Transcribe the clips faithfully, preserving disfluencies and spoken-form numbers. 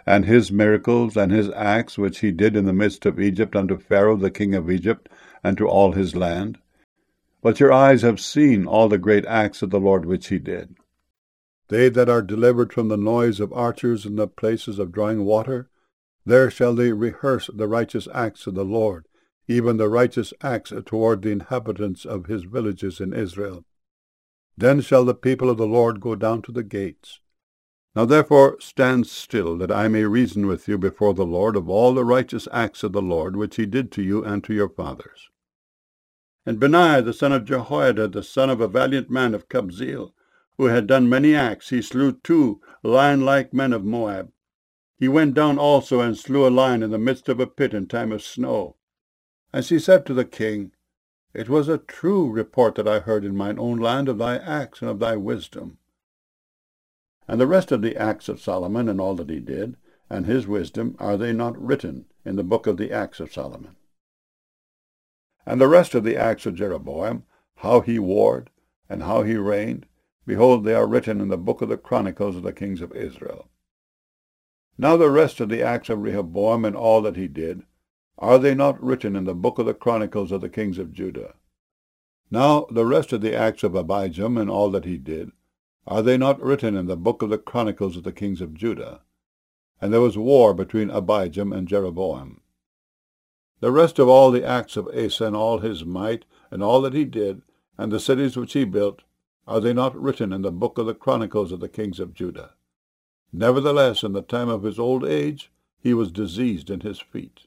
and his miracles, and his acts which he did in the midst of Egypt unto Pharaoh the king of Egypt, and to all his land? But your eyes have seen all the great acts of the Lord which he did. They that are delivered from the noise of archers in the places of drawing water, there shall they rehearse the righteous acts of the Lord, even the righteous acts toward the inhabitants of his villages in Israel. Then shall the people of the Lord go down to the gates. Now therefore stand still, that I may reason with you before the Lord of all the righteous acts of the Lord, which he did to you and to your fathers. And Benaiah the son of Jehoiada, the son of a valiant man of Kabzeel, who had done many acts, he slew two lion-like men of Moab. He went down also and slew a lion in the midst of a pit in time of snow. And she said to the king, It was a true report that I heard in mine own land of thy acts and of thy wisdom. And the rest of the acts of Solomon and all that he did, and his wisdom, are they not written in the book of the acts of Solomon? And the rest of the acts of Jeroboam, how he warred, and how he reigned, behold, they are written in the book of the chronicles of the kings of Israel. Now the rest of the acts of Rehoboam and all that he did, are they not written in the book of the chronicles of the kings of Judah? Now the rest of the acts of Abijam and all that he did, are they not written in the book of the chronicles of the kings of Judah? And there was war between Abijam and Jeroboam. The rest of all the acts of Asa and all his might, and all that he did, and the cities which he built, are they not written in the book of the chronicles of the kings of Judah? Nevertheless, in the time of his old age, he was diseased in his feet.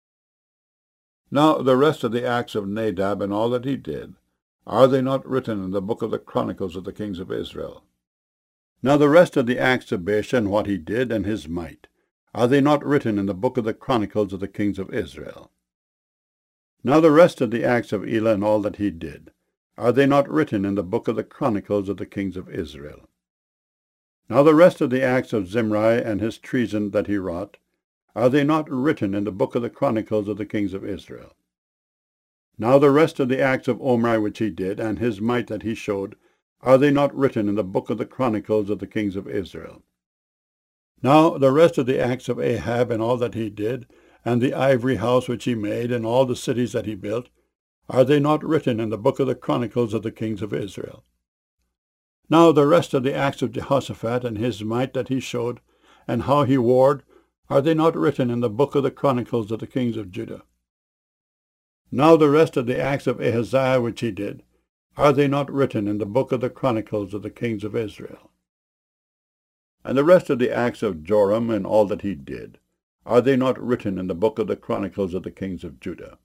Now the rest of the acts of Nadab and all that he did, are they not written in the book of the chronicles of the kings of Israel? Now the rest of the acts of Baasha and what he did and his might, are they not written in the book of the chronicles of the kings of Israel? Now the rest of the acts of Elah and all that he did, are they not written in the book of the chronicles of the kings of Israel? Now the rest of the acts of Zimri and his treason that he wrought, are they not written in the book of the chronicles of the kings of Israel? Now the rest of the acts of Omri which he did, and his might that he showed, are they not written in the book of the chronicles of the kings of Israel? Now the rest of the acts of Ahab and all that he did, and the ivory house which he made, and all the cities that he built, are they not written in the book of the chronicles of the kings of Israel? Now the rest of the acts of Jehoshaphat and his might that he showed, and how he warred, are they not written in the book of the chronicles of the kings of Judah? Now the rest of the acts of Ahaziah which he did, are they not written in the book of the chronicles of the kings of Israel? And the rest of the acts of Joram and all that he did, are they not written in the book of the chronicles of the kings of Judah?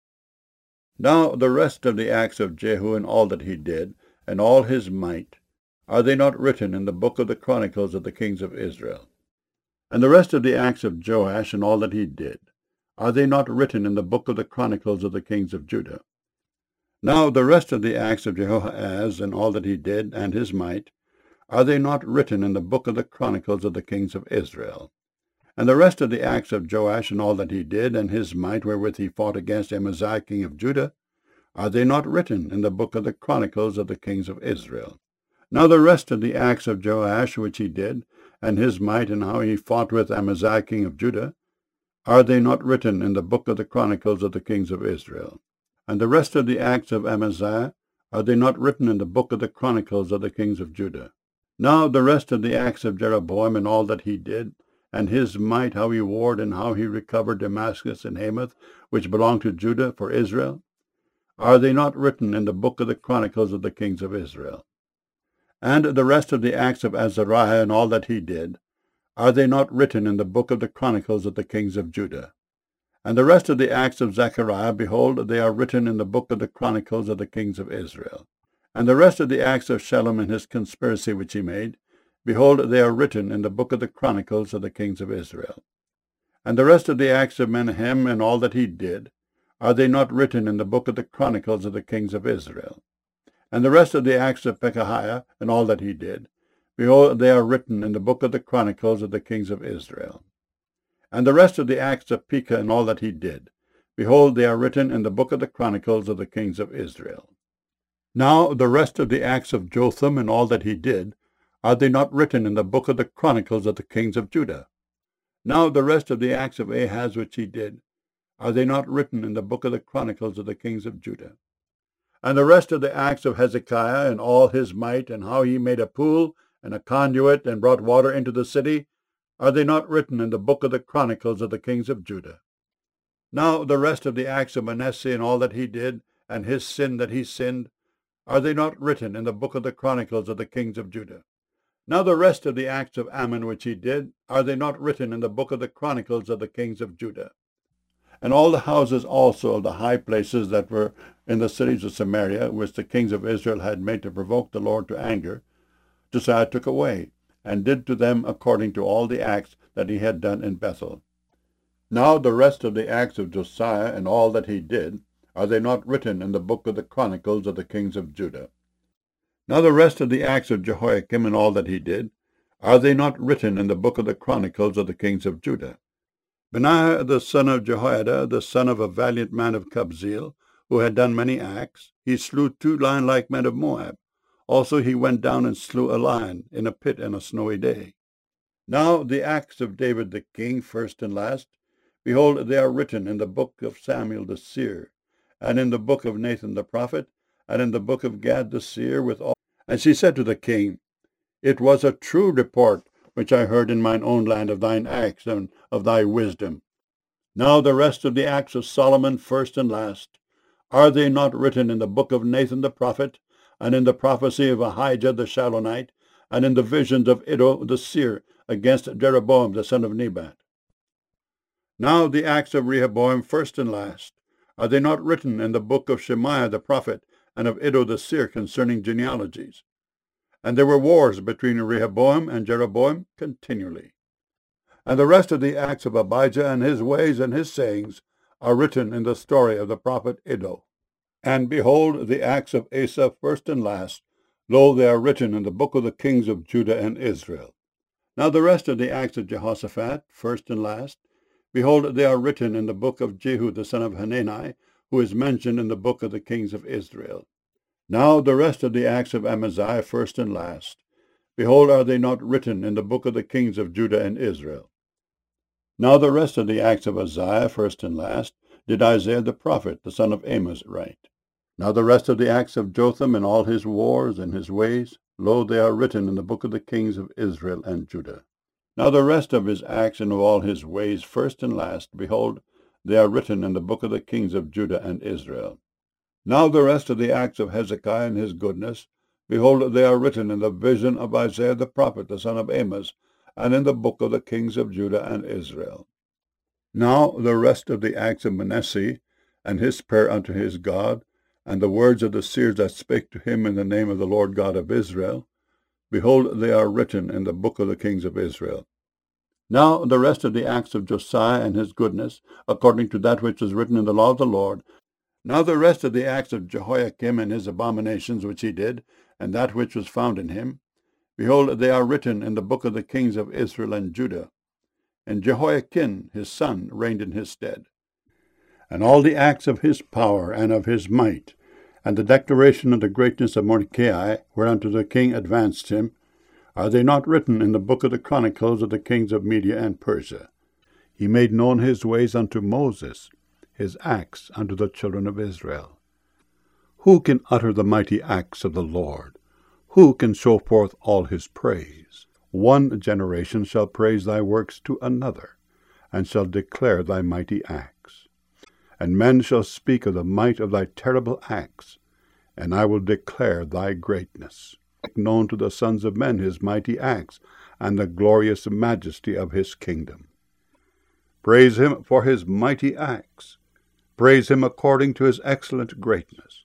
Now the rest of the acts of Jehu and all that he did, and all his might, are they not written in the book of the chronicles of the kings of Israel? And the rest of the acts of Joash and all that he did, are they not written in the book of the chronicles of the kings of Judah? Now the rest of the acts of Jehoahaz and all that he did, and his might, are they not written in the book of the chronicles of the kings of Israel? And the rest of the acts of Joash and all that he did, and his might wherewith he fought against Amaziah king of Judah, are they not written in the book of the chronicles of the kings of Israel? Now the rest of the acts of Joash which he did, and his might, and how he fought with Amaziah king of Judah, are they not written in the book of the chronicles of the kings of Israel? And the rest of the acts of Amaziah, are they not written in the book of the chronicles of the kings of Judah? Now the rest of the acts of Jeroboam and all that he did, and his might, how he warred, and how he recovered Damascus and Hamath, which belonged to Judah, for Israel, are they not written in the book of the chronicles of the kings of Israel? And the rest of the acts of Azariah and all that he did, are they not written in the book of the chronicles of the kings of Judah? And the rest of the acts of Zechariah, behold, they are written in the book of the chronicles of the kings of Israel. And the rest of the acts of Shallum and his conspiracy which he made, behold, they are written in the book of the chronicles of the kings of Israel. And the rest of the acts of Menahem and all that he did, are they not written in the book of the chronicles of the kings of Israel? And the rest of the acts of Pekahiah and all that he did, behold, they are written in the book of the chronicles of the kings of Israel. And the rest of the acts of Pekah and all that he did, behold, they are written in the book of the chronicles of the kings of Israel. Now the rest of the acts of Jotham and all that he did, are they not written in the book of the chronicles of the kings of Judah? Now the rest of the acts of Ahaz which he did, are they not written in the book of the chronicles of the kings of Judah? And the rest of the acts of Hezekiah and all his might, and how he made a pool and a conduit and brought water into the city, are they not written in the book of the chronicles of the kings of Judah? Now the rest of the acts of Manasseh and all that he did, and his sin that he sinned, are they not written in the book of the chronicles of the kings of Judah? Now the rest of the acts of Ammon which he did, are they not written in the book of the chronicles of the kings of Judah? And all the houses also of the high places that were in the cities of Samaria, which the kings of Israel had made to provoke the Lord to anger, Josiah took away, and did to them according to all the acts that he had done in Bethel. Now the rest of the acts of Josiah and all that he did, are they not written in the book of the chronicles of the kings of Judah? Now the rest of the acts of Jehoiakim and all that he did, are they not written in the book of the chronicles of the kings of Judah? Benaiah the son of Jehoiada, the son of a valiant man of Kabzeel, who had done many acts, he slew two lion-like men of Moab. Also he went down and slew a lion in a pit on a snowy day. Now the acts of David the king, first and last, behold, they are written in the book of Samuel the seer, and in the book of Nathan the prophet, and in the book of Gad the seer, with all. And she said to the king, It was a true report which I heard in mine own land of thine acts and of thy wisdom. Now the rest of the acts of Solomon, first and last, are they not written in the book of Nathan the prophet, and in the prophecy of Ahijah the Shilonite, and in the visions of Iddo the seer against Jeroboam the son of Nebat? Now the acts of Rehoboam, first and last, are they not written in the book of Shemaiah the prophet, and of Iddo the seer concerning genealogies? And there were wars between Rehoboam and Jeroboam continually. And the rest of the acts of Abijah and his ways and his sayings are written in the story of the prophet Iddo. And behold, the acts of Asa, first and last, lo, they are written in the book of the kings of Judah and Israel. Now the rest of the acts of Jehoshaphat, first and last, behold, they are written in the book of Jehu the son of Hanani, who is mentioned in the book of the kings of Israel. Now the rest of the acts of Amaziah, first and last, behold, are they not written in the book of the kings of Judah and Israel? Now the rest of the acts of Uzziah, first and last, did Isaiah the prophet, the son of Amos, write. Now the rest of the acts of Jotham and all his wars and his ways, lo, they are written in the book of the kings of Israel and Judah. Now the rest of his acts and of all his ways, first and last, behold, they are written in the book of the kings of Judah and Israel. Now the rest of the acts of Hezekiah and his goodness, behold, they are written in the vision of Isaiah the prophet, the son of Amos, and in the book of the kings of Judah and Israel. Now the rest of the acts of Manasseh, and his prayer unto his God, and the words of the seers that spake to him in the name of the Lord God of Israel, behold, they are written in the book of the kings of Israel. Now the rest of the acts of Josiah and his goodness, according to that which is written in the law of the Lord. Now the rest of the acts of Jehoiakim and his abominations which he did, and that which was found in him, behold, they are written in the book of the kings of Israel and Judah. And Jehoiakim his son reigned in his stead. And all the acts of his power and of his might, and the declaration of the greatness of Mordecai, whereunto the king advanced him, are they not written in the book of the chronicles of the kings of Media and Persia? He made known his ways unto Moses, his acts unto the children of Israel. Who can utter the mighty acts of the Lord? Who can show forth all his praise? One generation shall praise thy works to another, and shall declare thy mighty acts. And men shall speak of the might of thy terrible acts, and I will declare thy greatness. Make known to the sons of men his mighty acts, and the glorious majesty of his kingdom. Praise him for his mighty acts. Praise him according to his excellent greatness.